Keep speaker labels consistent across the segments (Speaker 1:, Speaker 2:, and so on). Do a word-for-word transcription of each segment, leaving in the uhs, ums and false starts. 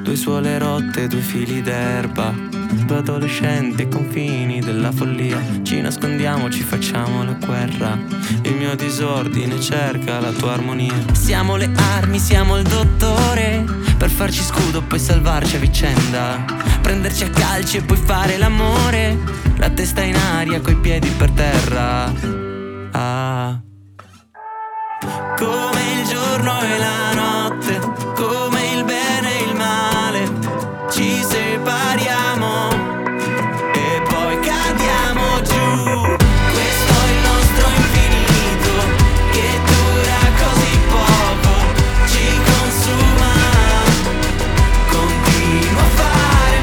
Speaker 1: Due suole rotte, due fili d'erba, due adolescenti ai confini della follia. Ci nascondiamo, ci facciamo la guerra. Il mio disordine cerca la tua armonia. Siamo le armi, siamo il dottore, per farci scudo poi salvarci a vicenda. Prenderci a calci e poi fare l'amore, la testa in aria coi piedi per terra. Ah. Come il giorno e la notte, come il bene e il male, ci separiamo e poi cadiamo giù. Questo è il nostro infinito che dura così poco, ci consuma, continua a fare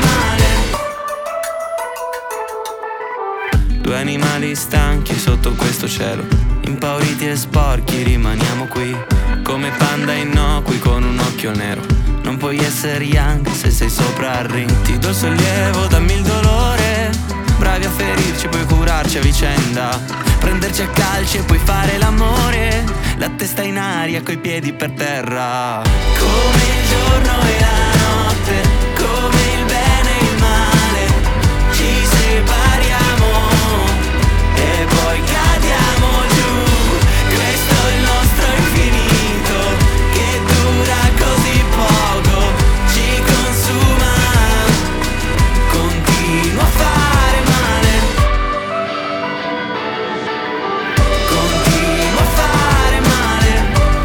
Speaker 1: male. Due animali stanchi sotto questo cielo, impauriti e sporchi rimaniamo qui, come panda innocui con un occhio nero. Non puoi essere young se sei sopra al ring. Ti do il sollievo, dammi il dolore, bravi a ferirci poi curarci a vicenda. Prenderci a calci e poi fare l'amore, la testa in aria coi piedi per terra. Come il giorno e la notte, come il bene e il male, ci separiamo e poi cadiamo giù. Questo è il nostro infinito che dura così poco, ci consuma, continua a fare male, continua a fare male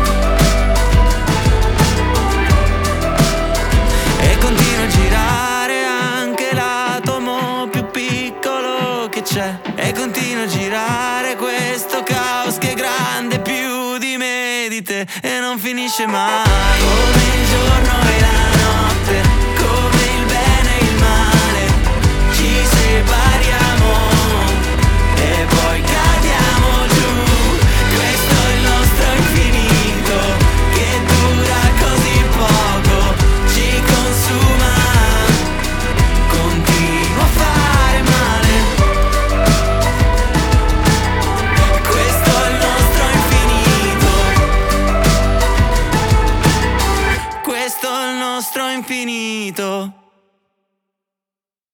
Speaker 1: e continua a girare anche l'atomo più piccolo che c'è, e continua a girare questo caos che è grande più di me, di te, e non finisce mai. Come il giorno e